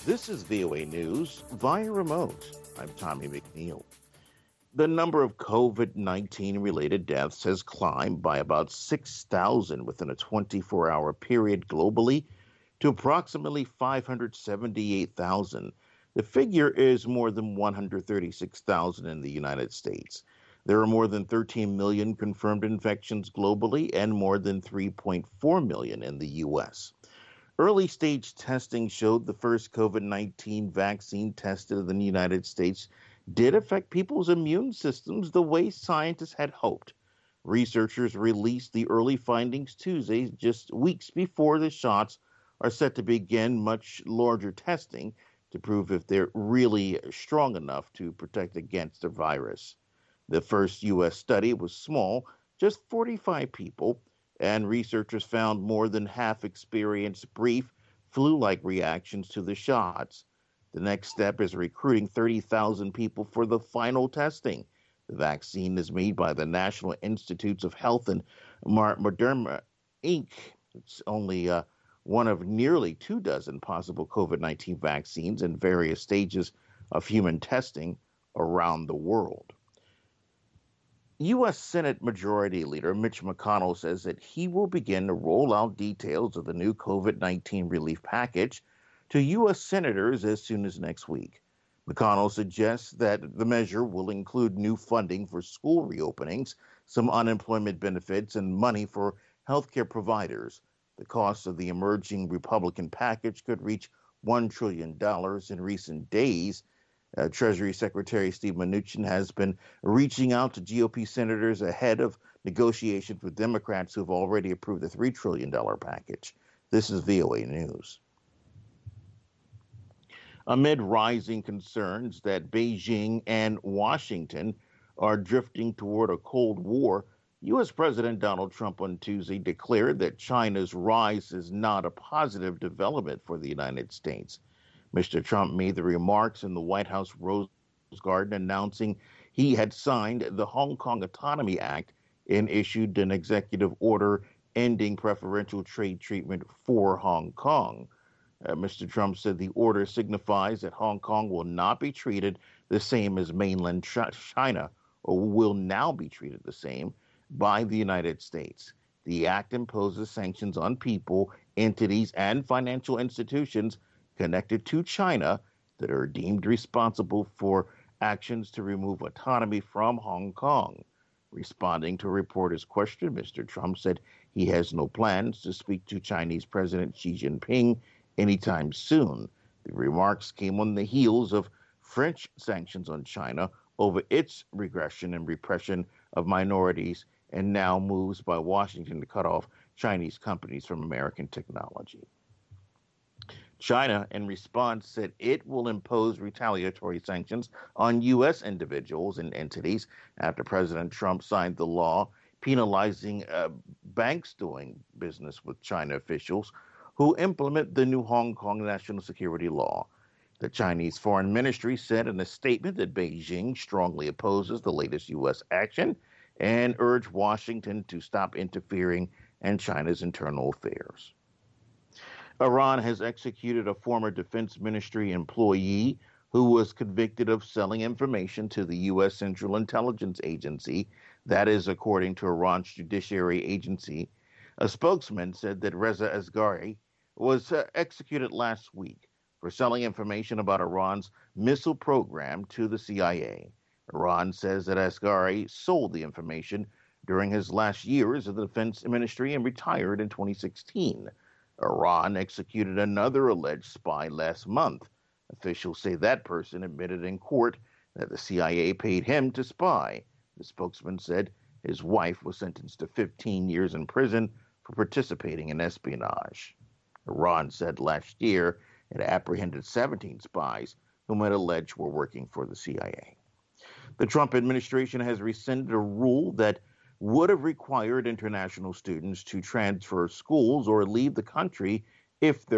This is VOA News via remote. I'm Tommy McNeil. The number of COVID 19 related deaths has climbed by about 6,000 within a 24-hour period globally to approximately 578,000. The figure is more than 136,000 in the United States. There are more than 13 million confirmed infections globally and more than 3.4 million in the U.S. Early stage testing showed the first COVID 19 vaccine tested in the United States did affect people's immune systems the way scientists had hoped. Researchers released the early findings Tuesday, just weeks before the shots are set to begin much larger testing to prove if they're really strong enough to protect against the virus. The first U.S. study was small, just 45 people, and researchers found more than half experienced brief flu-like reactions to the shots. The next step is recruiting 30,000 people for the final testing. The vaccine is made by the National Institutes of Health and Moderna Inc. It's only one of nearly 24 possible COVID-19 vaccines in various stages of human testing around the world. U.S. Senate Majority Leader Mitch McConnell says that he will begin to roll out details of the new COVID-19 relief package to U.S. senators as soon as next week. McConnell suggests that the measure will include new funding for school reopenings, some unemployment benefits, and money for healthcare providers. The cost of the emerging Republican package could reach $1 trillion in recent days. Treasury Secretary Steve Mnuchin has been reaching out to GOP senators ahead of negotiations with Democrats who have already approved the $3 trillion package. This is VOA News. Amid rising concerns that Beijing and Washington are drifting toward a Cold War, U.S. President Donald Trump on Tuesday declared that China's rise is not a positive development for the United States. Mr. Trump made the remarks in the White House Rose Garden announcing he had signed the Hong Kong Autonomy Act and issued an executive order ending preferential trade treatment for Hong Kong. Mr. Trump said the order signifies that Hong Kong will not be treated the same as mainland China, or will now be treated the same by the United States. The act imposes sanctions on people, entities, and financial institutions connected to China that are deemed responsible for actions to remove autonomy from Hong Kong. Responding to a reporter's question, Mr. Trump said he has no plans to speak to Chinese President Xi Jinping anytime soon. The remarks came on the heels of French sanctions on China over its regression and repression of minorities, and now moves by Washington to cut off Chinese companies from American technology. China, in response, said it will impose retaliatory sanctions on U.S. individuals and entities after President Trump signed the law penalizing banks doing business with China officials who implement the new Hong Kong national security law. The Chinese Foreign Ministry said in a statement that Beijing strongly opposes the latest U.S. action and urged Washington to stop interfering in China's internal affairs. Iran has executed a former Defense Ministry employee who was convicted of selling information to the U.S. Central Intelligence Agency. That is, according to Iran's judiciary agency. A spokesman said that Reza Asghari was executed last week for selling information about Iran's missile program to the CIA. Iran says that Asghari sold the information during his last years of the Defense Ministry and retired in 2016. Iran executed another alleged spy last month. Officials say that person admitted in court that the CIA paid him to spy. The spokesman said his wife was sentenced to 15 years in prison for participating in espionage. Iran said last year it apprehended 17 spies whom it alleged were working for the CIA. The Trump administration has rescinded a rule that would have required international students to transfer schools or leave the country if their